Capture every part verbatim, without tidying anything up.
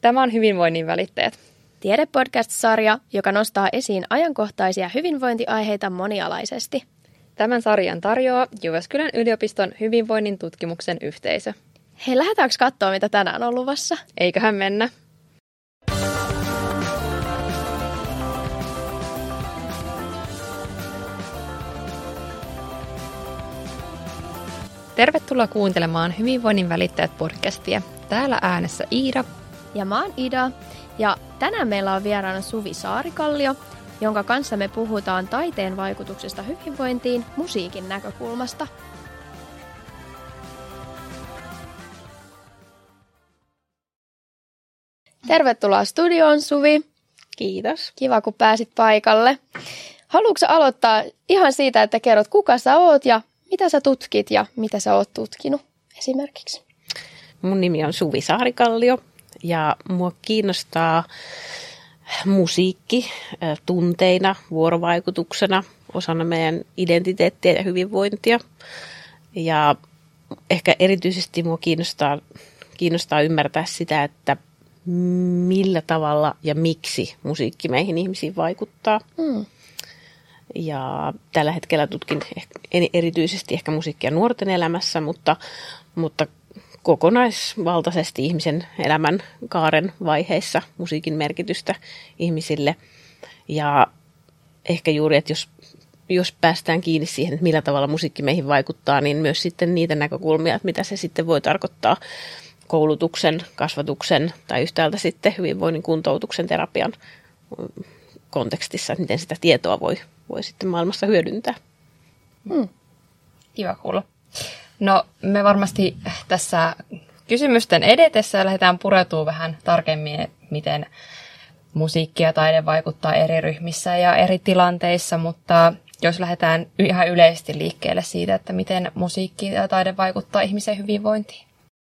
Tämä on Hyvinvoinnin välittäjät. Tiedepodcast-sarja, joka nostaa esiin ajankohtaisia hyvinvointiaiheita monialaisesti. Tämän sarjan tarjoaa Jyväskylän yliopiston hyvinvoinnin tutkimuksen yhteisö. Hei, lähdetäänkö katsoa, mitä tänään on luvassa? Eiköhän mennä. Tervetuloa kuuntelemaan Hyvinvoinnin välittäjät podcastia. Täällä äänessä Iida. Ja mä oon Ida. Ja tänään meillä on vieraana Suvi Saarikallio, jonka kanssa me puhutaan taiteen vaikutuksesta hyvinvointiin musiikin näkökulmasta. Tervetuloa studioon, Suvi. Kiitos. Kiva, kun pääsit paikalle. Haluatko aloittaa ihan siitä, että kerrot, kuka sä oot ja mitä sä tutkit ja mitä sä oot tutkinut esimerkiksi? Mun nimi on Suvi Saarikallio ja mua kiinnostaa musiikki tunteina, vuorovaikutuksena, osana meidän identiteettiä ja hyvinvointia. Ja ehkä erityisesti mua kiinnostaa, kiinnostaa ymmärtää sitä, että millä tavalla ja miksi musiikki meihin ihmisiin vaikuttaa. Mm. Ja tällä hetkellä tutkin erityisesti ehkä musiikkia nuorten elämässä, mutta, mutta kokonaisvaltaisesti ihmisen elämän kaaren vaiheissa musiikin merkitystä ihmisille. Ja ehkä juuri, että jos, jos päästään kiinni siihen, että millä tavalla musiikki meihin vaikuttaa, niin myös sitten niitä näkökulmia, että mitä se sitten voi tarkoittaa koulutuksen, kasvatuksen tai yhtäältä sitten hyvinvoinnin kuntoutuksen terapian kontekstissa, että miten sitä tietoa voi, voi sitten maailmassa hyödyntää. Hmm. Kiva kuulla. No me varmasti tässä kysymysten edetessä lähdetään pureutumaan vähän tarkemmin, miten musiikki ja taide vaikuttaa eri ryhmissä ja eri tilanteissa, mutta jos lähdetään ihan yleisesti liikkeelle siitä, että miten musiikki ja taide vaikuttaa ihmisen hyvinvointiin.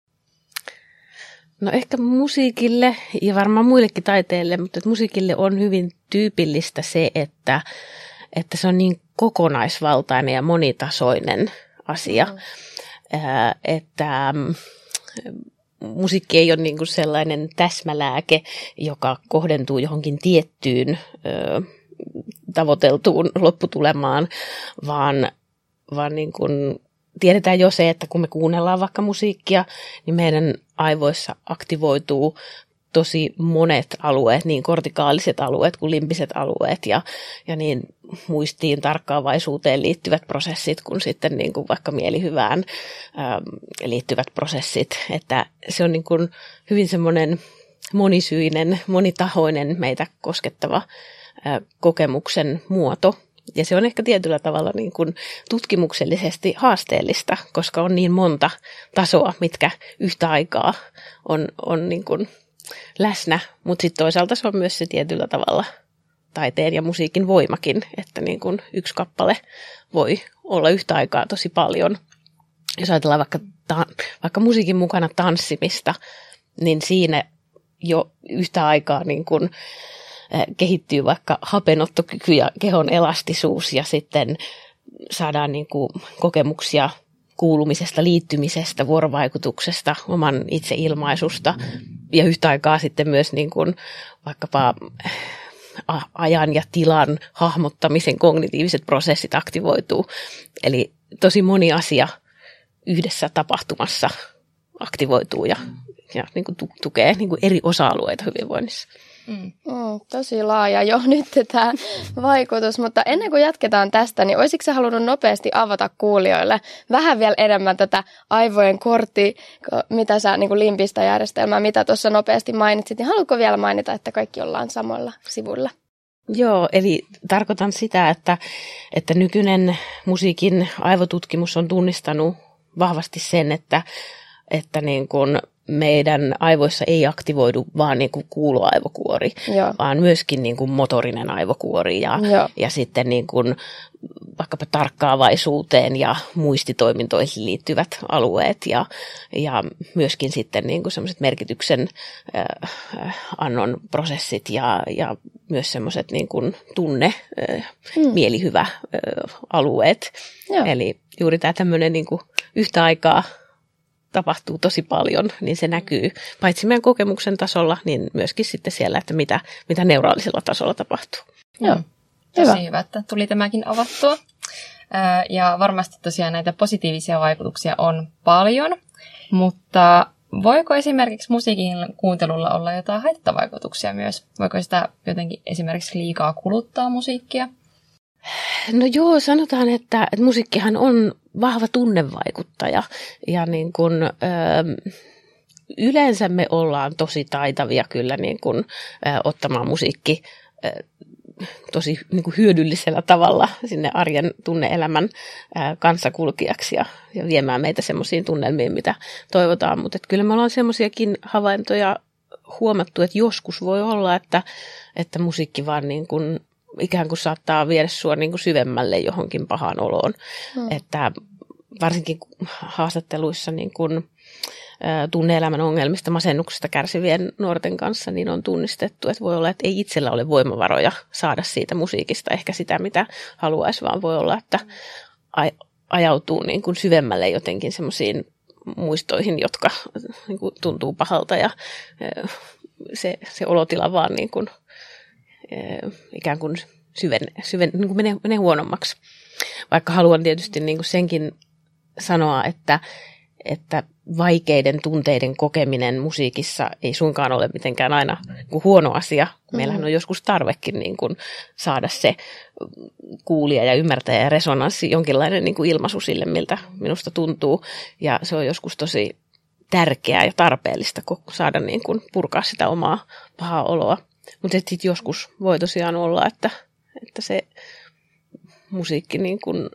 No ehkä musiikille ja varmaan muillekin taiteille, mutta että musiikille on hyvin tyypillistä se, että, että se on niin kokonaisvaltainen ja monitasoinen asia, mm. äh, että ähm, musiikki ei ole niin kuin sellainen täsmälääke, joka kohdentuu johonkin tiettyyn äh, tavoiteltuun lopputulemaan, vaan, vaan niin kuin tiedetään jo se, että kun me kuunnellaan vaikka musiikkia, niin meidän aivoissa aktivoituu tosi monet alueet, niin kortikaaliset alueet kuin limpiset alueet ja, ja niin muistiin, tarkkaavaisuuteen liittyvät prosessit kuin sitten niin kuin vaikka mielihyvään ähm, liittyvät prosessit. Että se on niin kuin hyvin semmoinen monisyinen, monitahoinen meitä koskettava äh, kokemuksen muoto. Ja se on ehkä tietyllä tavalla niin kuin tutkimuksellisesti haasteellista, koska on niin monta tasoa, mitkä yhtä aikaa on, on niin kuin läsnä. Mutta sitten toisaalta se on myös se tietyllä tavalla taiteen ja musiikin voimakin, että niin kuin yksi kappale voi olla yhtä aikaa tosi paljon. Jos ajatellaan vaikka, ta- vaikka musiikin mukana tanssimista, niin siinä jo yhtä aikaa niin kuin kehittyy vaikka hapenottokyky ja kehon elastisuus ja sitten saadaan niin kuin kokemuksia kuulumisesta, liittymisestä, vuorovaikutuksesta, oman itseilmaisusta ja yhtä aikaa sitten myös niin kuin vaikkapa ajan ja tilan hahmottamisen kognitiiviset prosessit aktivoituu. Eli tosi moni asia yhdessä tapahtumassa aktivoituu ja, ja niin kuin tukee niin kuin eri osa-alueita hyvinvoinnissa. Mm. Mm, tosi laaja jo nyt tämä vaikutus, mutta ennen kuin jatketaan tästä, niin olisitko sä halunnut nopeasti avata kuulijoille vähän vielä enemmän tätä aivojen kortti, mitä sä niin kuin limpistä järjestelmää, mitä tuossa nopeasti mainitsit, niin haluatko vielä mainita, että kaikki ollaan samoilla sivuilla? Joo, eli tarkoitan sitä, että, että nykyinen musiikin aivotutkimus on tunnistanut vahvasti sen, että, että niin kuin meidän aivoissa ei aktivoidu vaan niin kuin kuuloaivokuori, Joo. vaan myöskin niin kuin motorinen aivokuori ja, ja sitten niin kuin vaikkapa tarkkaavaisuuteen ja muistitoimintoihin liittyvät alueet ja, ja myöskin sitten niin kuin semmoiset merkityksen äh, annon prosessit ja, ja myös semmoiset niin kuin tunne, äh, hmm. mielihyvä äh, alueet. Joo. Eli juuri tämä tämmöinen niin kuin yhtä aikaa tapahtuu tosi paljon, niin se näkyy paitsi meidän kokemuksen tasolla, niin myöskin sitten siellä, että mitä, mitä neuraalisella tasolla tapahtuu. Joo, tosi hyvä. hyvä, että tuli tämäkin avattua. Ja varmasti tosiaan näitä positiivisia vaikutuksia on paljon, mutta voiko esimerkiksi musiikin kuuntelulla olla jotain haittavaikutuksia myös? Voiko sitä jotenkin esimerkiksi liikaa kuluttaa musiikkia? No joo, sanotaan, että, että musiikkihan on vahva tunnevaikuttaja ja niin kun, ö, yleensä me ollaan tosi taitavia kyllä niin kun, ö, ottamaan musiikki ö, tosi niin kuin hyödyllisellä tavalla sinne arjen tunne-elämän ää, kanssakulkijaksi ja, ja viemään meitä semmoisiin tunnelmiin, mitä toivotaan. Mutta kyllä me ollaan semmoisiakin havaintoja huomattu, että joskus voi olla, että, että musiikki vaan niin kuin, ikään kuin saattaa viedä sua niin kuin syvemmälle johonkin pahaan oloon. Hmm. Että varsinkin haastatteluissa niin kuin, tunne-elämän ongelmista, masennuksesta kärsivien nuorten kanssa, niin on tunnistettu, että voi olla, että ei itsellä ole voimavaroja saada siitä musiikista ehkä sitä, mitä haluaisi, vaan voi olla, että ajautuu niin kuin syvemmälle jotenkin semmoisiin muistoihin, jotka niin kuin tuntuu pahalta ja se, se olotila vaan niin kuin, ikään kuin syven, syven, niin kuin menee, menee huonommaksi. Vaikka haluan tietysti niin kuin senkin sanoa, että että vaikeiden tunteiden kokeminen musiikissa ei suinkaan ole mitenkään aina huono asia. Meillähän on joskus tarvekin niin kuin saada se kuulija ja ymmärtäjä ja resonanssi, jonkinlainen niin kuin ilmaisu sille, miltä minusta tuntuu. Ja se on joskus tosi tärkeää ja tarpeellista saada niin kuin purkaa sitä omaa pahaa oloa. Mutta sitten joskus voi tosiaan olla, että, että se musiikki niin kuin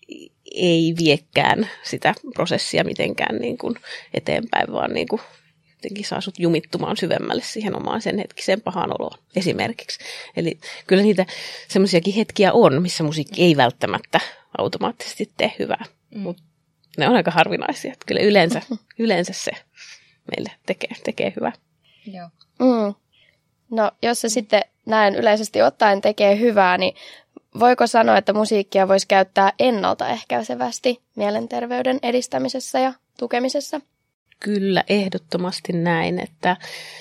ei viekään sitä prosessia mitenkään niin kuin eteenpäin, vaan niin kuin jotenkin saa sut jumittumaan syvemmälle siihen omaan sen hetkiseen pahaan oloon esimerkiksi. Eli kyllä niitä semmoisiakin hetkiä on, missä musiikki ei välttämättä automaattisesti tee hyvää, mm. mutta ne on aika harvinaisia. Kyllä yleensä, yleensä se meille tekee, tekee hyvää. Joo. Mm. No jos se sitten näin yleisesti ottaen tekee hyvää, niin voiko sanoa, että musiikkia voisi käyttää ennaltaehkäisevästi mielenterveyden edistämisessä ja tukemisessa? Kyllä, ehdottomasti näin, että,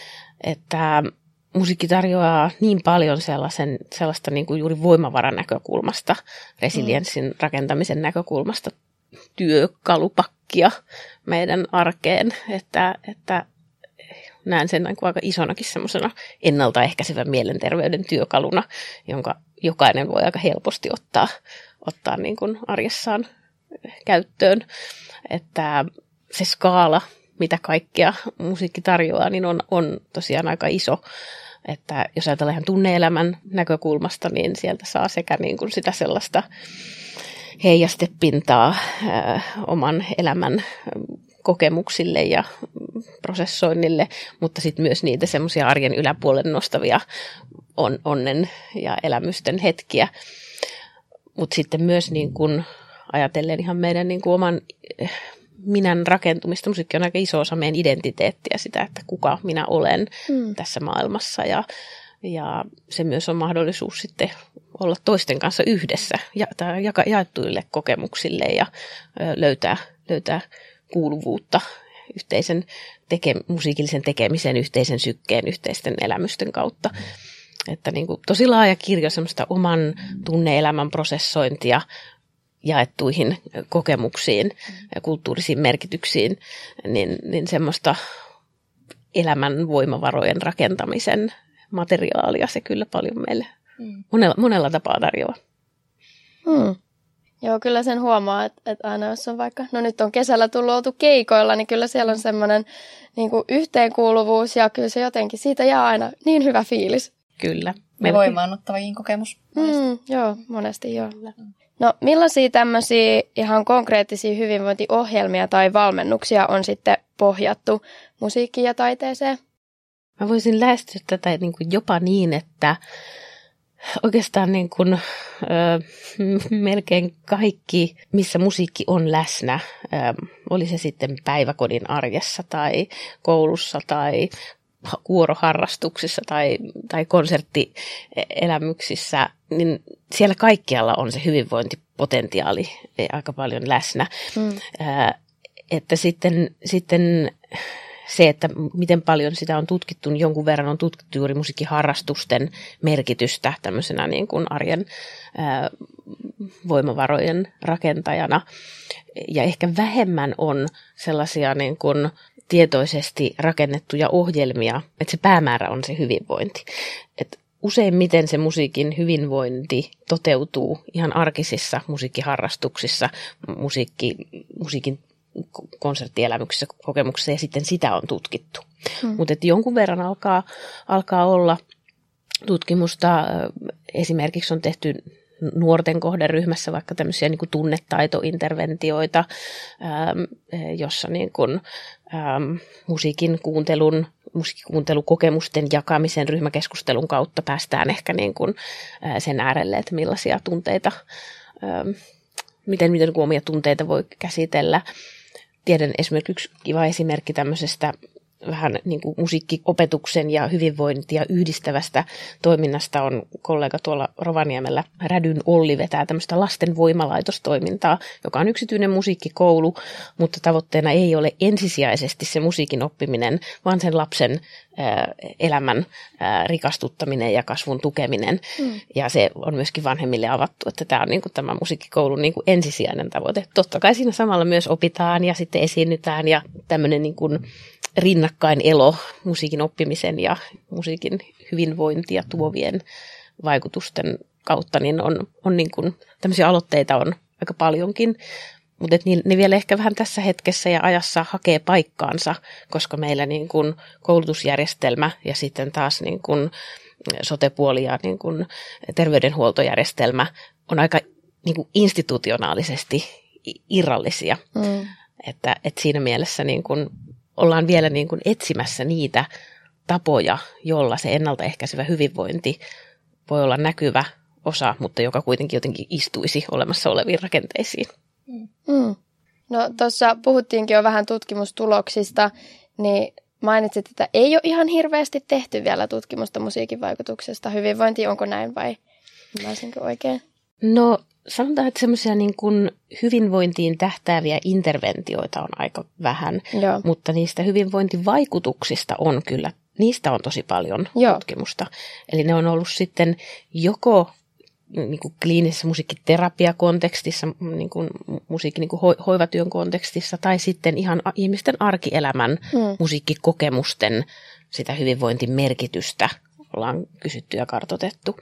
että musiikki tarjoaa niin paljon sellaisen, sellaista niin kuin juuri voimavaran näkökulmasta, resilienssin mm. rakentamisen näkökulmasta työkalupakkia meidän arkeen, että, että näen sen aika isonakin semmoisena ennaltaehkäisevän mielenterveyden työkaluna, jonka jokainen voi aika helposti ottaa, ottaa niin kuin arjessaan käyttöön. Että se skaala, mitä kaikkea musiikki tarjoaa, niin on, on tosiaan aika iso. Että jos ajatellaan ihan tunne-elämän näkökulmasta, niin sieltä saa sekä niin kuin sitä sellaista heijastepintaa ää, oman elämän kokemuksille ja prosessoinnille, mutta sitten myös niitä semmoisia arjen yläpuolen nostavia on, onnen ja elämysten hetkiä. Mutta sitten myös niin kun ajatellen ihan meidän niin kun oman minän rakentumista. Musiikki on aika iso osa meidän identiteettiä, sitä, että kuka minä olen mm. tässä maailmassa. Ja, ja se myös on mahdollisuus sitten olla toisten kanssa yhdessä ja, tai jaka, jaettuille kokemuksille ja ö, löytää, löytää kuuluvuutta yhteisen teke, musiikillisen tekemisen, yhteisen sykkeen, yhteisten elämysten kautta. Että niin kuin tosi laaja kirjo semmoista oman tunne-elämän prosessointia jaettuihin kokemuksiin ja kulttuurisiin merkityksiin, niin, niin semmoista elämän voimavarojen rakentamisen materiaalia se kyllä paljon meille mm. monella, monella tapaa tarjoaa. Hmm. Joo, kyllä sen huomaa, että, että aina jos on vaikka, no nyt on kesällä tullut oltu keikoilla, niin kyllä siellä on semmoinen niin kuin yhteenkuuluvuus ja kyllä se jotenkin, siitä jää aina niin hyvä fiilis. Kyllä. Me voimaannuttavakin kokemus. Mm, joo, monesti joo. No millaisia tämmöisiä ihan konkreettisia hyvinvointiohjelmia tai valmennuksia on sitten pohjattu musiikkiin ja taiteeseen? Mä voisin lähestyä tätä niin kuin jopa niin, että oikeastaan niin kuin, ö, melkein kaikki, missä musiikki on läsnä, ö, oli se sitten päiväkodin arjessa tai koulussa tai kuoroharrastuksissa tai, tai konserttielämyksissä, niin siellä kaikkialla on se hyvinvointipotentiaali aika paljon läsnä. Mm. Ö, että sitten, sitten se, että miten paljon sitä on tutkittu, niin jonkun verran on tutkittu juuri musiikkiharrastusten merkitystä tämmöisenä niin kuin arjen ää, voimavarojen rakentajana. Ja ehkä vähemmän on sellaisia niin kuin tietoisesti rakennettuja ohjelmia, että se päämäärä on se hyvinvointi. Et useimmiten se musiikin hyvinvointi toteutuu ihan arkisissa musiikkiharrastuksissa, musiikki, musiikin konserttielämyksissä, kokemuksissa, ja sitten sitä on tutkittu. Hmm. Mutta jonkun verran alkaa, alkaa olla tutkimusta, esimerkiksi on tehty nuorten kohderyhmässä vaikka tämmöisiä niin kuin tunnetaitointerventioita, jossa niin kuin, äm, musiikin kuuntelun, musiikkikuuntelukokemusten jakamisen ryhmäkeskustelun kautta päästään ehkä niin kuin, ää, sen äärelle, että millaisia tunteita, äm, miten, miten omia tunteita voi käsitellä. Tiedän esimerkiksi yksi kiva esimerkki tämmöisestä vähän niin kuin musiikkiopetuksen ja hyvinvointia yhdistävästä toiminnasta on kollega tuolla Rovaniemellä. Rädyn Olli vetää tämmöistä lasten voimalaitostoimintaa, joka on yksityinen musiikkikoulu, mutta tavoitteena ei ole ensisijaisesti se musiikin oppiminen, vaan sen lapsen ää, elämän ää, rikastuttaminen ja kasvun tukeminen. Mm. Ja se on myöskin vanhemmille avattu, että tämä on niin kuin tämä musiikkikoulun niin kuin ensisijainen tavoite. Totta kai siinä samalla myös opitaan ja sitten esiinnytään ja tämmöinen niin kuin rinnakkain elo musiikin oppimisen ja musiikin hyvinvointia tuovien vaikutusten kautta, niin on, on niin kuin, tämmöisiä aloitteita on aika paljonkin, mutta ne vielä ehkä vähän tässä hetkessä ja ajassa hakee paikkaansa, koska meillä niin kuin koulutusjärjestelmä ja sitten taas niin kuin sote-puoli ja niin kuin terveydenhuoltojärjestelmä on aika niin kuin institutionaalisesti irrallisia, mm. että, että siinä mielessä niin kuin ollaan vielä niin kuin etsimässä niitä tapoja, jolla se ennaltaehkäisevä hyvinvointi voi olla näkyvä osa, mutta joka kuitenkin jotenkin istuisi olemassa oleviin rakenteisiin. Mm. No tuossa puhuttiinkin jo vähän tutkimustuloksista, niin mainitsit, että ei ole ihan hirveästi tehty vielä tutkimusta musiikin vaikutuksesta hyvinvointiin. Onko näin vai ymmärsinkö oikein? No sanotaan, että semmoisia niin kuin hyvinvointiin tähtääviä interventioita on aika vähän, Joo. mutta niistä hyvinvointivaikutuksista on kyllä, niistä on tosi paljon Joo. tutkimusta. Eli ne on ollut sitten joko niin kuin kliinisessä musiikkiterapiakontekstissa, niin kuin musiikin niin kuin ho- hoivatyön kontekstissa, tai sitten ihan ihmisten arkielämän mm. musiikkikokemusten sitä hyvinvointimerkitystä ollaan kysytty ja kartoitettu.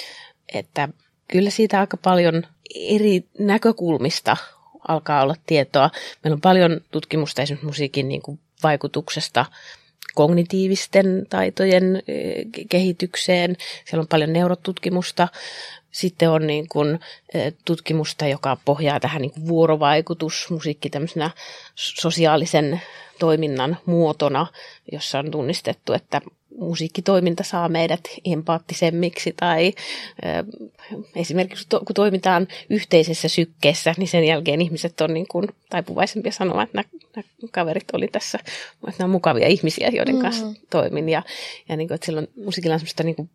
Että kyllä siitä aika paljon eri näkökulmista alkaa olla tietoa. Meillä on paljon tutkimusta esimerkiksi musiikin niin kuin vaikutuksesta kognitiivisten taitojen kehitykseen. Siellä on paljon neurotutkimusta. Sitten on niin kuin tutkimusta, joka pohjaa tähän niin kuin vuorovaikutus, musiikki tämmöisenä sosiaalisen toiminnan muotona, jossa on tunnistettu, että musiikkitoiminta saa meidät empaattisemmiksi tai äh, esimerkiksi to, kun toimitaan yhteisessä sykkeessä, niin sen jälkeen ihmiset on niin kuin taipuvaisempia sanomaan, että nämä, nämä kaverit oli tässä, että nämä on mukavia ihmisiä, joiden mm-hmm. kanssa toimin. Ja, ja niin kuin, että silloin musiikilla on semmoista niin kuin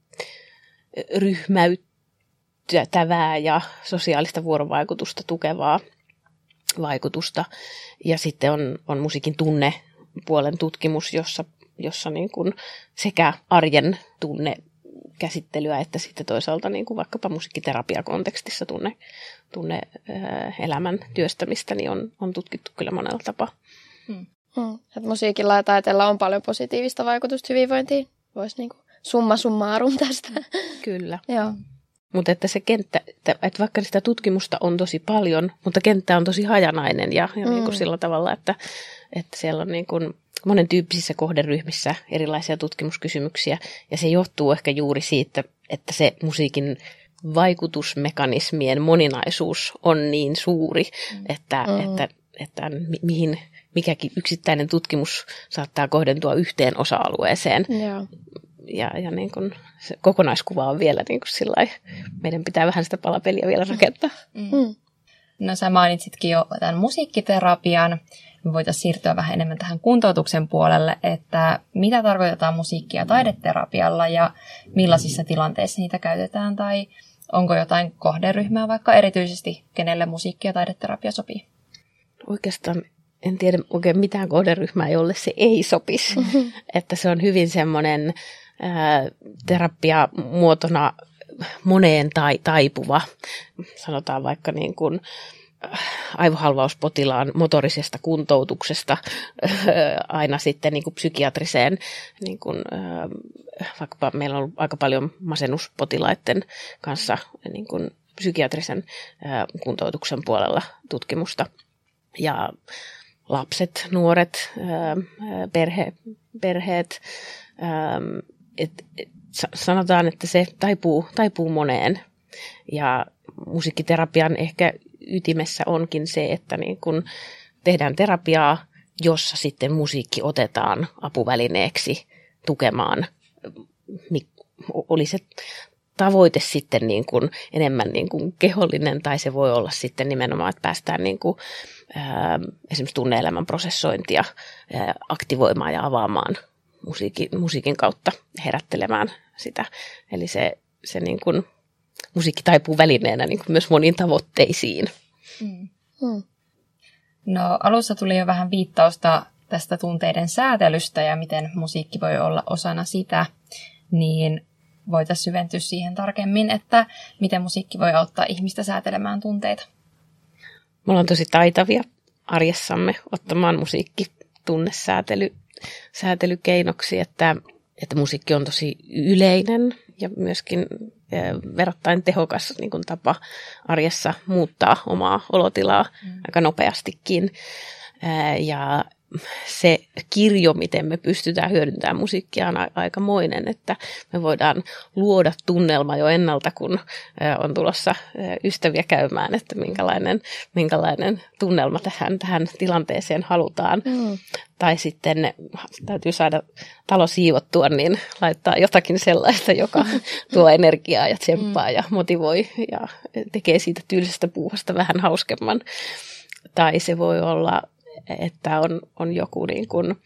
ryhmäyttävää ja sosiaalista vuorovaikutusta tukevaa vaikutusta. Ja sitten on, on musiikin tunnepuolen tutkimus, jossa jossa niin kuin sekä arjen tunnekäsittelyä että sitten toisaalta niin kuin vaikkapa musiikkiterapiakontekstissa tunne, tunne äh, elämän työstämistä niin on, on tutkittu kyllä monella tapaa. Hmm. Hmm. Että musiikilla ja taiteella on paljon positiivista vaikutusta hyvinvointiin. Voisi niin kuin summa summarum tästä. Kyllä. Joo. Mutta että se kenttä, että, että vaikka sitä tutkimusta on tosi paljon, mutta kenttä on tosi hajanainen ja, ja mm. niin kuin sillä tavalla, että, että siellä on niin kuin monen tyyppisissä kohderyhmissä erilaisia tutkimuskysymyksiä, ja se johtuu ehkä juuri siitä, että se musiikin vaikutusmekanismien moninaisuus on niin suuri, mm. että, mm. että, että mi- mihin mikäkin yksittäinen tutkimus saattaa kohdentua yhteen osa-alueeseen. Yeah. Ja, ja niin kun se kokonaiskuva on vielä niin kun sillai, meidän pitää vähän sitä palapeliä vielä rakentaa. Mm. Mm. No sä mainitsitkin jo tämän musiikkiterapian. Me voitaisiin siirtyä vähän enemmän tähän kuntoutuksen puolelle, että mitä tarkoitetaan musiikki- ja taideterapialla ja millaisissa tilanteissa niitä käytetään tai onko jotain kohderyhmää vaikka erityisesti, kenelle musiikki- ja taideterapia sopii? Oikeastaan en tiedä oikein mitään kohderyhmää, jolle se ei sopisi. Mm-hmm. Että se on hyvin semmoinen ää, terapiamuotona moneen tai, taipuva, sanotaan vaikka niin kuin aivohalvauspotilaan motorisesta kuntoutuksesta aina sitten niin kuin psykiatriseen, niin kuin, vaikka meillä on ollut aika paljon masennuspotilaiden kanssa niin kuin psykiatrisen kuntoutuksen puolella tutkimusta. Ja lapset, nuoret, perhe, perheet, et, et, sanotaan, että se taipuu, taipuu moneen. Ja musiikkiterapian ehkä ytimessä onkin se, että niin kun tehdään terapiaa, jossa sitten musiikki otetaan apuvälineeksi tukemaan. Oli se tavoite sitten niin kuin enemmän niin kuin kehollinen, tai se voi olla sitten nimenomaan, että päästään niin kuin, ää, esimerkiksi tunne-elämän prosessointia ää, aktivoimaan ja avaamaan musiikin, musiikin kautta, herättelemään sitä. Eli se, se niin kuin, musiikki taipuu välineenä niin kuin myös moniin tavoitteisiin. Mm. Mm. No alussa tuli jo vähän viittausta tästä tunteiden säätelystä ja miten musiikki voi olla osana sitä, niin voitaisiin syventyä siihen tarkemmin, että miten musiikki voi auttaa ihmistä säätelemään tunteita. Me ollaan tosi taitavia arjessamme ottamaan musiikki tunnesäätelykeinoksi, että, että musiikki on tosi yleinen ja myöskin verrattain tehokas niin kuin tapa arjessa muuttaa omaa olotilaa mm. aika nopeastikin. Ja se kirjo, miten me pystytään hyödyntämään musiikkia, on aikamoinen, että me voidaan luoda tunnelma jo ennalta, kun on tulossa ystäviä käymään, että minkälainen, minkälainen tunnelma tähän, tähän tilanteeseen halutaan. Mm. Tai sitten täytyy saada talo siivottua, niin laittaa jotakin sellaista, joka tuo energiaa ja tsemppaa ja motivoi ja tekee siitä tylsästä puuhasta vähän hauskemman. Tai se voi olla, että on, on joku niin kuin,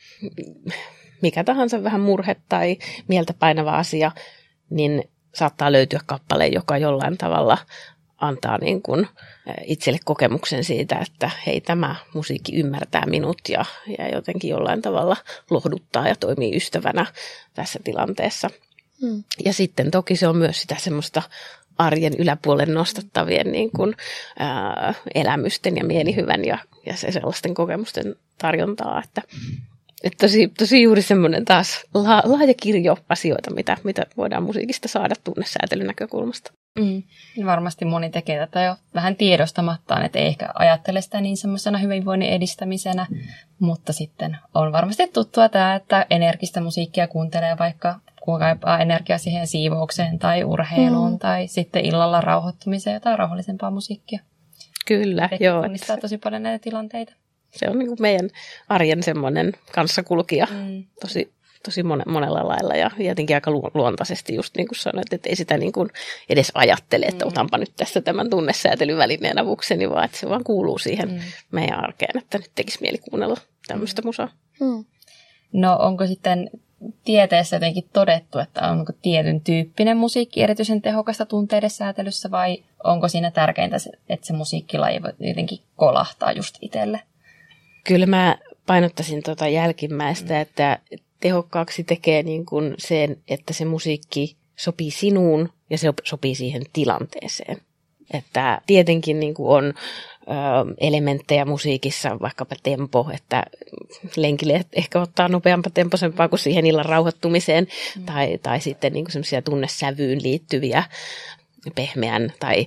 mikä tahansa vähän murhe tai mieltä painava asia, niin saattaa löytyä kappale, joka jollain tavalla antaa niin kuin itselle kokemuksen siitä, että hei, tämä musiikki ymmärtää minut ja, ja jotenkin jollain tavalla lohduttaa ja toimii ystävänä tässä tilanteessa. Hmm. Ja sitten toki se on myös sitä semmoista arjen yläpuolen nostattavien niin kuin, ää, elämysten ja mielihyvän ja, ja se sellaisten kokemusten tarjontaa, että, että tosi, tosi juuri semmoinen taas la, laaja kirjo asioita, mitä, mitä voidaan musiikista saada tunnesäätelyn näkökulmasta. Mm. Varmasti moni tekee tätä jo vähän tiedostamattaan, että ei ehkä ajattele sitä niin semmoisena hyvinvoinnin edistämisenä, mm. mutta sitten on varmasti tuttua tämä, että energistä musiikkia kuuntelee vaikka kun kaipaa energiaa siihen siivoukseen tai urheiluun mm. tai sitten illalla rauhoittumiseen tai rauhallisempaa musiikkia. Kyllä, Ehkä joo. tunnistaa tosi paljon näitä tilanteita. Se on niin kuin meidän arjen semmoinen kanssakulkija mm. tosi, tosi monella lailla ja jotenkin aika luontaisesti just niin kuin sanoit, että ei sitä niin kuin edes ajattele, että mm. otanpa nyt tässä tämän tunnesäätelyvälineen avukseni, vaan että se vaan kuuluu siihen mm. meidän arkeen, että nyt tekisi mieli kuunnella tämmöistä musaa. Mm. No onko sitten tieteessä jotenkin todettu, että onko tietyn tyyppinen musiikki erityisen tehokasta tunteiden säätelyssä vai onko siinä tärkeintä, että se musiikkilaji jotenkin kolahtaa just itselle? Kyllä mä painottaisin tuota jälkimmäistä, mm. että tehokkaaksi tekee niin kuin sen, että se musiikki sopii sinuun ja se sopii siihen tilanteeseen. Että tietenkin niin kuin on elementtejä musiikissa, vaikkapa tempo, että lenkille ehkä ottaa nopeampaa temposempaa kuin siihen illan rauhoittumiseen, mm. tai, tai sitten niin kuin semmoisia tunnesävyyn liittyviä pehmeän tai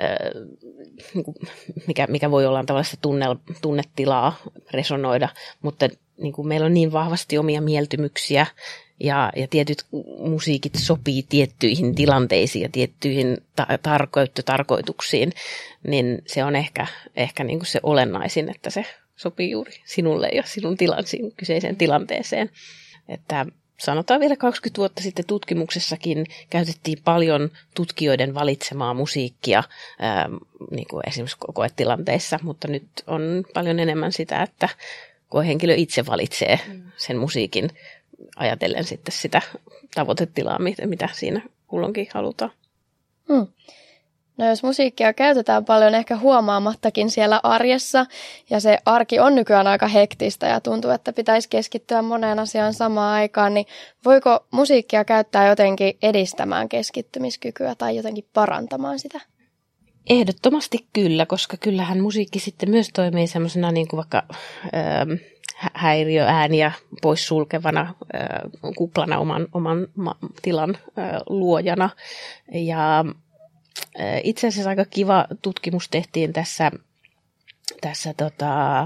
äh, mikä, mikä voi olla tavallaan tunne, tunnetilaa resonoida, mutta niin kuin meillä on niin vahvasti omia mieltymyksiä ja, ja tietyt musiikit sopii tiettyihin tilanteisiin ja tiettyihin ta- tarkoituksiin, niin se on ehkä, ehkä niin kuin se olennaisin, että se sopii juuri sinulle ja sinun tilan, kyseiseen tilanteeseen. Että sanotaan vielä kaksikymmentä vuotta sitten tutkimuksessakin käytettiin paljon tutkijoiden valitsemaa musiikkia ää, niin kuin esimerkiksi koetilanteissa, mutta nyt on paljon enemmän sitä, että koehenkilö itse valitsee sen musiikin ajatellen sitten sitä tavoitetilaa, mitä siinä kulloinkin halutaan. Hmm. No jos musiikkia käytetään paljon ehkä huomaamattakin siellä arjessa ja se arki on nykyään aika hektistä ja tuntuu, että pitäisi keskittyä moneen asiaan samaan aikaan, niin voiko musiikkia käyttää jotenkin edistämään keskittymiskykyä tai jotenkin parantamaan sitä? Ehdottomasti kyllä, koska kyllähän musiikki sitten myös toimii semmoisena niin kuin vaikka ähm, häiriöääniä poissulkevana äh, kuplana oman, oman ma- tilan äh, luojana. Ja äh, itse asiassa aika kiva tutkimus tehtiin tässä, tässä tota, äh,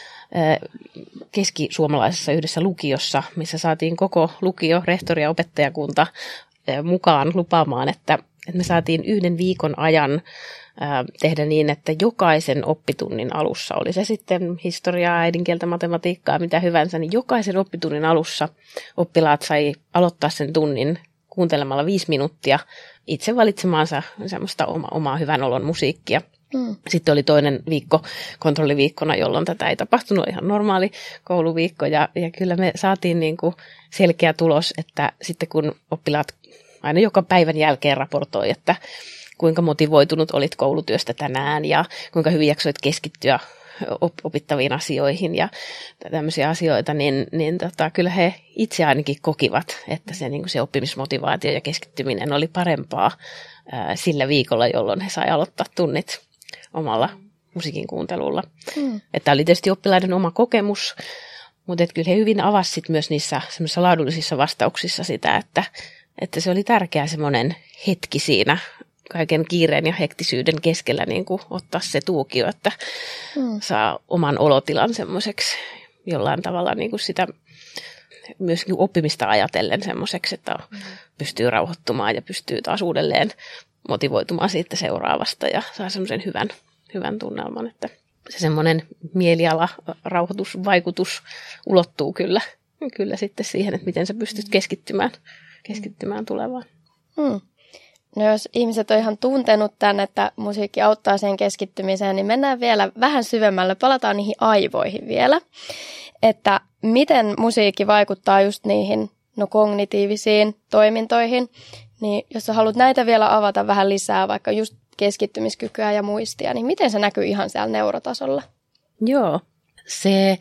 keskisuomalaisessa yhdessä lukiossa, missä saatiin koko lukio, rehtori ja opettajakunta äh, mukaan lupaamaan, että, että me saatiin yhden viikon ajan tehdä niin, että jokaisen oppitunnin alussa, oli se sitten historiaa, äidinkieltä, matematiikkaa, mitä hyvänsä, niin jokaisen oppitunnin alussa oppilaat sai aloittaa sen tunnin kuuntelemalla viisi minuuttia itse valitsemaansa semmoista oma, omaa hyvän olon musiikkia. Mm. Sitten oli toinen viikko kontrolliviikkona, jolloin tätä ei tapahtunut, ihan normaali kouluviikko, ja, ja kyllä me saatiin niin kuin selkeä tulos, että sitten kun oppilaat aina joka päivän jälkeen raportoi, että kuinka motivoitunut olit koulutyöstä tänään ja kuinka hyvin jaksoit keskittyä opittaviin asioihin ja tämmöisiä asioita, niin, niin tota, kyllä he itse ainakin kokivat, että se, niin kuin se oppimismotivaatio ja keskittyminen oli parempaa ää, sillä viikolla, jolloin he sai aloittaa tunnit omalla musiikin kuuntelulla. Mm. Että oli tietysti oppilaiden oma kokemus, mutta et kyllä he hyvin avasivat myös niissä semmoisissa laadullisissa vastauksissa sitä, että, että se oli tärkeä semmoinen hetki siinä kaiken kiireen ja hektisyyden keskellä niin kuin ottaa se tuokio, että mm. saa oman olotilan semmoiseksi jollain tavalla niin kuin sitä myös oppimista ajatellen semmoiseksi, että mm. pystyy rauhoittumaan ja pystyy taas uudelleen motivoitumaan siitä seuraavasta ja saa semmoisen hyvän, hyvän tunnelman, että se semmoinen mieliala, rauhoitusvaikutus ulottuu kyllä, kyllä sitten siihen, että miten sä pystyt keskittymään, keskittymään tulevaan. Mm. No jos ihmiset on ihan tuntenut tämän, että musiikki auttaa sen keskittymiseen, niin mennään vielä vähän syvemmälle, palataan niihin aivoihin vielä. Että miten musiikki vaikuttaa just niihin no, kognitiivisiin toimintoihin, niin jos sä haluat näitä vielä avata vähän lisää, vaikka just keskittymiskykyä ja muistia, niin miten se näkyy ihan siellä neurotasolla? Joo, se,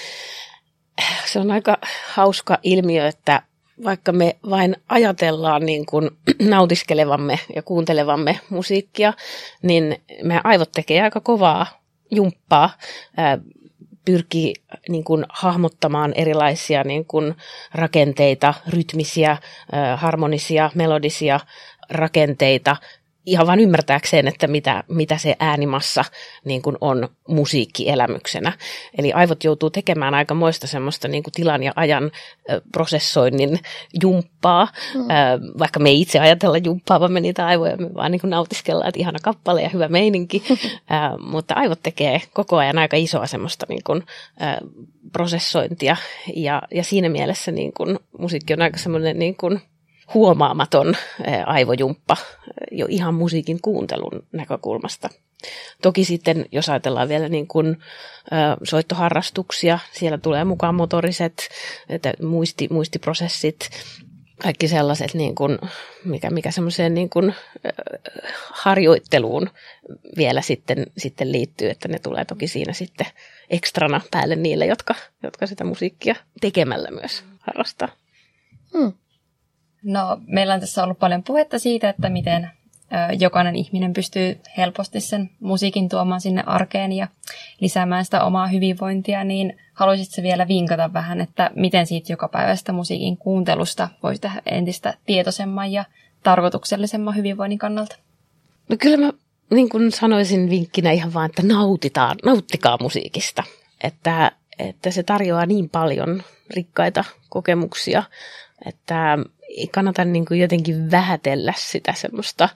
se on aika hauska ilmiö, että vaikka me vain ajatellaan niin kuin nautiskelevamme ja kuuntelevamme musiikkia, niin meidän aivot tekee aika kovaa jumppaa, ää, pyrkii niin kuin hahmottamaan erilaisia niin kuin rakenteita, rytmisiä, ää, harmonisia, melodisia rakenteita, ihan vaan ymmärtääkseen, että mitä, mitä se äänimassa niin kuin on musiikkielämyksenä. Eli aivot joutuu tekemään aikamoista semmoista niin kuin tilan ja ajan ö, prosessoinnin jumppaa, mm. ö, vaikka me ei itse ajatella jumppaavamme niitä aivoja, me vaan niin kuin nautiskellaan, että ihana kappale ja hyvä meininki, ö, mutta aivot tekee koko ajan aika isoa semmoista niin kuin, ö, prosessointia, ja, ja siinä mielessä niin kuin, musiikki on aika semmoinen niin kuin huomaamaton aivojumppa jo ihan musiikin kuuntelun näkökulmasta. Toki sitten, jos ajatellaan vielä niin kuin, ö, soittoharrastuksia, siellä tulee mukaan motoriset, että muisti, muistiprosessit, kaikki sellaiset, niin kuin, mikä, mikä semmoiseen niin kuin, ö, harjoitteluun vielä sitten, sitten liittyy, että ne tulee toki siinä sitten ekstrana päälle niille, jotka, jotka sitä musiikkia tekemällä myös harrastaa. Hmm. No, meillä on tässä ollut paljon puhetta siitä, että miten ö, jokainen ihminen pystyy helposti sen musiikin tuomaan sinne arkeen ja lisäämään sitä omaa hyvinvointia, niin haluaisitko vielä vinkata vähän, että miten siitä jokapäiväistä musiikin kuuntelusta voisi tehdä entistä tietoisemman ja tarkoituksellisemman hyvinvoinnin kannalta? No kyllä mä niin kuin sanoisin vinkkinä ihan vaan, että nautitaan, nauttikaa musiikista, että, että se tarjoaa niin paljon rikkaita kokemuksia, että ei kannata niin kuin jotenkin vähätellä sitä semmoista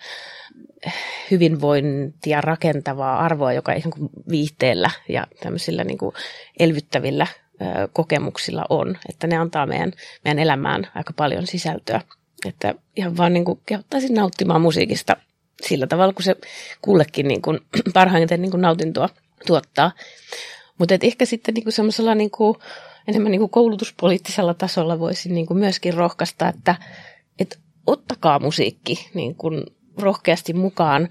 hyvinvointia rakentavaa arvoa, joka ihan kuin viihteellä ja tämmöisillä niin kuin elvyttävillä ö, kokemuksilla on. Että ne antaa meidän, meidän elämään aika paljon sisältöä. Että ihan vaan niin kuin kehottaisin nauttimaan musiikista sillä tavalla, kun se kullekin niin kuin parhaiten niin kuin nautintoa tuottaa. Mutta ehkä sitten niin kuin semmoisella niin kuin enemmän niin kuin koulutuspoliittisella tasolla voisin niin kuin myöskin rohkaista, että, että ottakaa musiikki niin kuin rohkeasti mukaan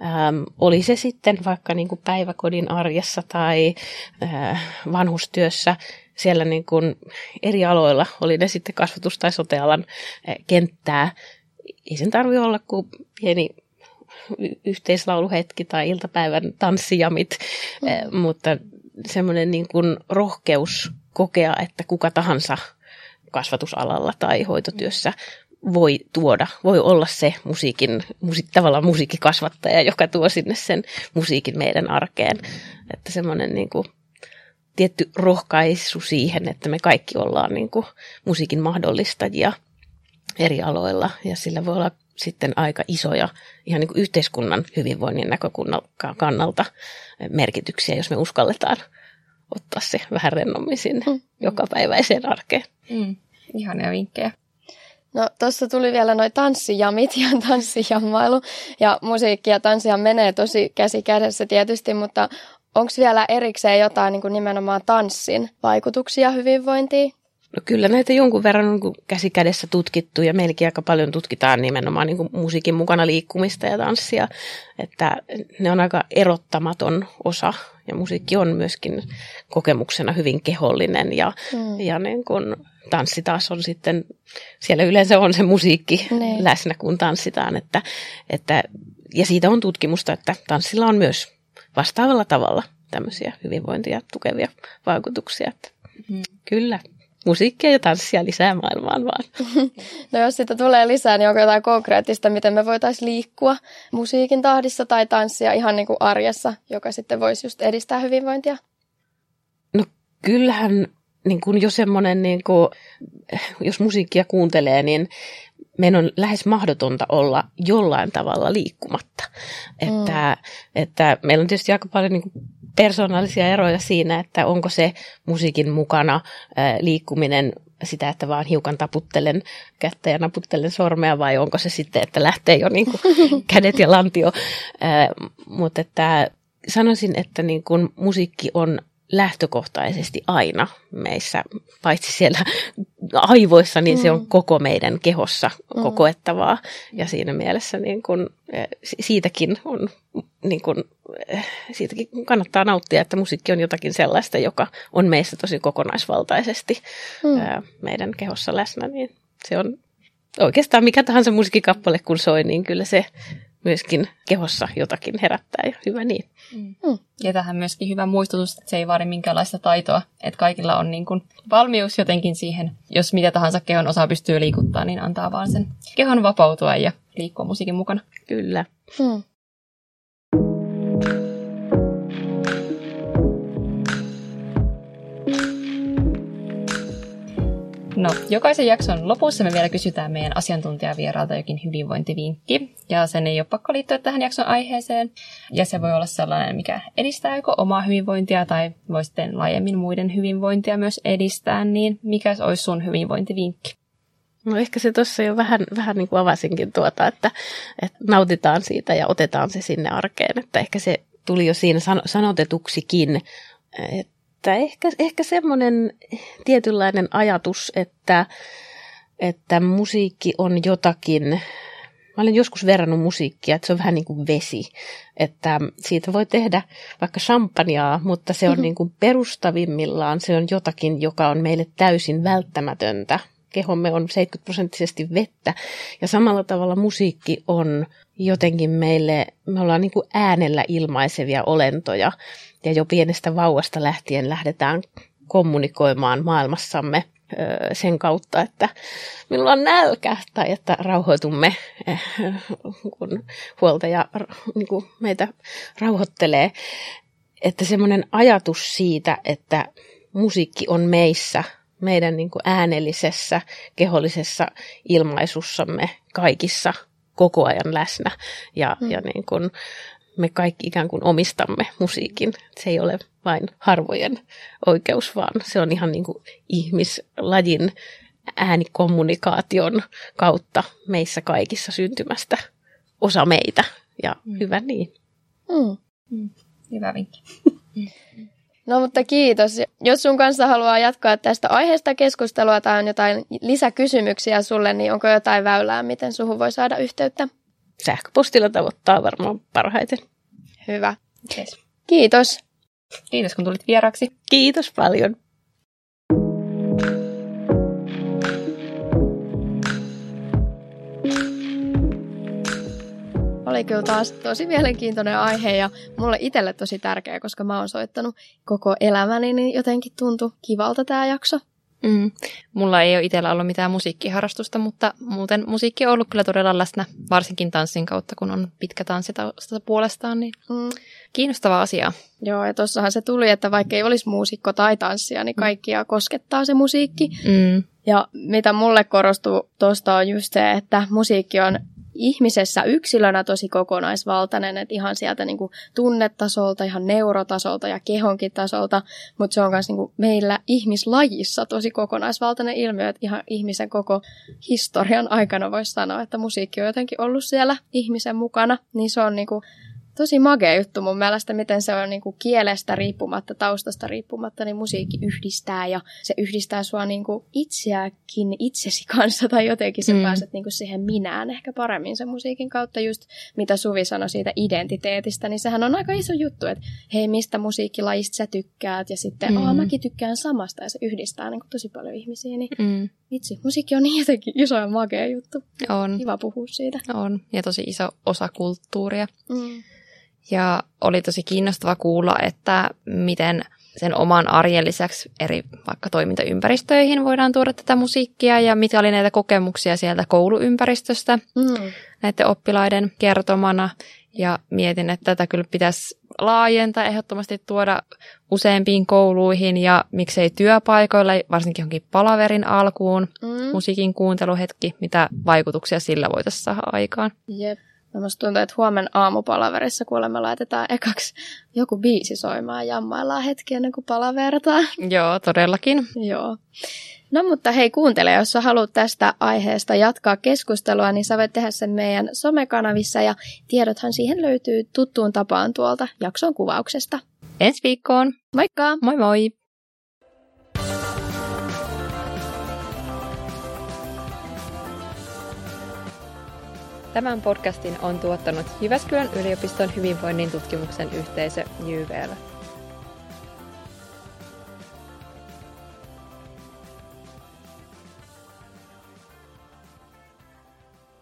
Ähm, oli se sitten vaikka niin kuin päiväkodin arjessa tai äh, vanhustyössä, siellä niin kuin eri aloilla, oli ne sitten kasvatus- tai sote-alan äh, kenttää. Ei sen tarvitse olla kuin pieni y- yhteislauluhetki tai iltapäivän tanssijamit, mm. äh, mutta semmoinen niin kuin rohkeus kokea, että kuka tahansa kasvatusalalla tai hoitotyössä voi tuoda, voi olla se musiikin, musiik, tavallaan musiikkikasvattaja, joka tuo sinne sen musiikin meidän arkeen. Että semmoinen niin kuin tietty rohkaisu siihen, että me kaikki ollaan niin kuin musiikin mahdollistajia eri aloilla. Ja sillä voi olla sitten aika isoja ihan niin kuin yhteiskunnan hyvinvoinnin näkökannalta merkityksiä, jos me uskalletaan ottaa se vähän rennommin sinne mm. jokapäiväiseen arkeen. Mm. Ihania vinkkejä. No tuossa tuli vielä noi tanssijamit ja tanssijammailu ja musiikki ja tanssihan menee tosi käsi kädessä tietysti, mutta onko vielä erikseen jotain niin kuin nimenomaan tanssin vaikutuksia hyvinvointiin? No kyllä näitä jonkun verran on käsi kädessä tutkittu ja meilläkin aika paljon tutkitaan nimenomaan niin kuin musiikin mukana liikkumista ja tanssia, että ne on aika erottamaton osa ja musiikki on myöskin kokemuksena hyvin kehollinen ja, mm. ja niin kuin tanssi taas on sitten, siellä yleensä on se musiikki ne. läsnä kun tanssitaan, että, että, ja siitä on tutkimusta, että tanssilla on myös vastaavalla tavalla tämmöisiä hyvinvointia tukevia vaikutuksia, että mm. kyllä. Musiikkia ja tanssia lisää maailmaan vaan. No jos sitä tulee lisää, niin onko jotain konkreettista, miten me voitaisiin liikkua musiikin tahdissa tai tanssia ihan niin kuin arjessa, joka sitten voisi just edistää hyvinvointia? No kyllähän niin kuin jo semmoinen, niin kuin, jos musiikkia kuuntelee, niin meidän on lähes mahdotonta olla jollain tavalla liikkumatta. Mm. Että, että meillä on tietysti aika paljon niin kuin persoonallisia eroja siinä, että onko se musiikin mukana ää, liikkuminen sitä, että vaan hiukan taputtelen kättä ja naputtelen sormea, vai onko se sitten, että lähtee jo niin kuin kädet ja lantio. Ää, mutta että sanoisin, että niin kuin musiikki on lähtökohtaisesti aina meissä, paitsi siellä aivoissa, niin mm. se on koko meidän kehossa mm. kokoettavaa. Ja siinä mielessä niin kun, siitäkin, on, niin kun, siitäkin kannattaa nauttia, että musiikki on jotakin sellaista, joka on meissä tosi kokonaisvaltaisesti mm. meidän kehossa läsnä. Niin se on oikeastaan mikä tahansa musiikkikappale, kun soi, niin kyllä se myöskin kehossa jotakin herättää ja hyvä niin. Mm. Ja tähän myöskin hyvä muistutus, että se ei vaadi minkäänlaista taitoa, että kaikilla on niin kuin valmius jotenkin siihen, jos mitä tahansa kehon osaa pystyy liikuttaa, niin antaa vaan sen kehon vapautua ja liikkua musiikin mukana. Kyllä. Hmm. No, jokaisen jakson lopussa me vielä kysytään meidän asiantuntijavieraalta jokin hyvinvointivinkki, ja sen ei ole pakko liittyä tähän jakson aiheeseen, ja se voi olla sellainen, mikä edistää joko omaa hyvinvointia, tai voi sitten laajemmin muiden hyvinvointia myös edistää, niin mikä olisi sun hyvinvointivinkki? No ehkä se tuossa jo vähän, vähän niin kuin avasinkin tuota, että, että nautitaan siitä ja otetaan se sinne arkeen, että ehkä se tuli jo siinä sanotetuksikin, että Että ehkä, ehkä semmoinen tietynlainen ajatus, että, että musiikki on jotakin, mä olen joskus verrannut musiikkia, että se on vähän niin kuin vesi, että siitä voi tehdä vaikka champagnea, mutta se on niin kuin perustavimmillaan, se on jotakin, joka on meille täysin välttämätöntä. Kehomme on seitsemänkymmentä prosenttisesti vettä ja samalla tavalla musiikki on jotenkin meille, me ollaan niin kuin äänellä ilmaisevia olentoja. Ja jo pienestä vauvasta lähtien lähdetään kommunikoimaan maailmassamme sen kautta, että minulla on nälkä tai että rauhoitumme, kun huoltaja niin kuin meitä rauhoittelee. Että semmoinen ajatus siitä, että musiikki on meissä, meidän niin kuin äänellisessä, kehollisessa ilmaisussamme kaikissa koko ajan läsnä ja, mm. ja niin kuin me kaikki ikään kuin omistamme musiikin. Se ei ole vain harvojen oikeus, vaan se on ihan niin kuin ihmislajin äänikommunikaation kautta meissä kaikissa syntymästä osa meitä. Ja mm. hyvä niin. Mm. Mm. Hyvä vinkki. No mutta kiitos. Jos sun kanssa haluaa jatkaa tästä aiheesta keskustelua tai on jotain lisäkysymyksiä sulle, niin onko jotain väylää, miten suhun voi saada yhteyttä? sähköpostilla tavoittaa varmaan parhaiten. Hyvä. Yes. Kiitos. Kiitos, kun tulit vieraksi. Kiitos paljon. Oli kyllä taas tosi mielenkiintoinen aihe ja mulle itselle tosi tärkeä, koska mä oon soittanut koko elämäni, niin jotenkin tuntui kivalta tää jakso. Mm. Mulla ei ole itsellä ollut mitään musiikkiharrastusta, mutta muuten musiikki on ollut kyllä todella läsnä, varsinkin tanssin kautta, kun on pitkä tanssitausta puolestaan, niin mm. kiinnostava asia. Joo, ja tossahan se tuli, että vaikka ei olisi muusikko tai tanssia, niin kaikkia koskettaa se musiikki. Mm. Ja mitä mulle korostuu tuosta on just se, että musiikki on ihmisessä yksilönä tosi kokonaisvaltainen, että ihan sieltä niin kuin tunnetasolta, ihan neurotasolta ja kehonkin tasolta, mutta se on myös niin kuin meillä ihmislajissa tosi kokonaisvaltainen ilmiö, että ihan ihmisen koko historian aikana voisi sanoa, että musiikki on jotenkin ollut siellä ihmisen mukana, niin se on niin kuin tosi magea juttu mun mielestä, miten se on niinku kielestä riippumatta, taustasta riippumatta, niin musiikki yhdistää ja se yhdistää sua niinku itseäkin itsesi kanssa tai jotenkin sä mm. pääset niinku siihen minään ehkä paremmin sen musiikin kautta. Just mitä Suvi sanoi siitä identiteetistä, niin sehän on aika iso juttu, että hei, mistä musiikkilajista sä tykkäät ja sitten mm. oh, mäkin tykkään samasta ja se yhdistää niinku tosi paljon ihmisiä. Niin mm. vitsi, musiikki on niin jotenkin iso ja magea juttu. On. Kiva puhua siitä. On, ja tosi iso osa kulttuuria. Mm. Ja oli tosi kiinnostava kuulla, että miten sen oman arjen lisäksi eri vaikka toimintaympäristöihin voidaan tuoda tätä musiikkia ja mitä oli näitä kokemuksia sieltä kouluympäristöstä mm. näiden oppilaiden kertomana. Ja mietin, että tätä kyllä pitäisi laajentaa, ehdottomasti tuoda useampiin kouluihin ja miksei työpaikoille, varsinkin johonkin palaverin alkuun, mm. musiikin kuunteluhetki, mitä vaikutuksia sillä voitaisiin saada aikaan. Jep. Minusta tuntuu, että huomenna aamupalaverissa kuulemma laitetaan ekaksi joku biisi soimaan ja jammaillaan hetki ennen kuin palavertaan. Joo, todellakin. Joo. No mutta hei kuuntele, jos sä haluat tästä aiheesta jatkaa keskustelua, niin sä voit tehdä sen meidän somekanavissa ja tiedothan siihen löytyy tuttuun tapaan tuolta jakson kuvauksesta. Ensi viikkoon. Moikka! Moi moi! Tämän podcastin on tuottanut Jyväskylän yliopiston hyvinvoinnin tutkimuksen yhteisö J Y V L.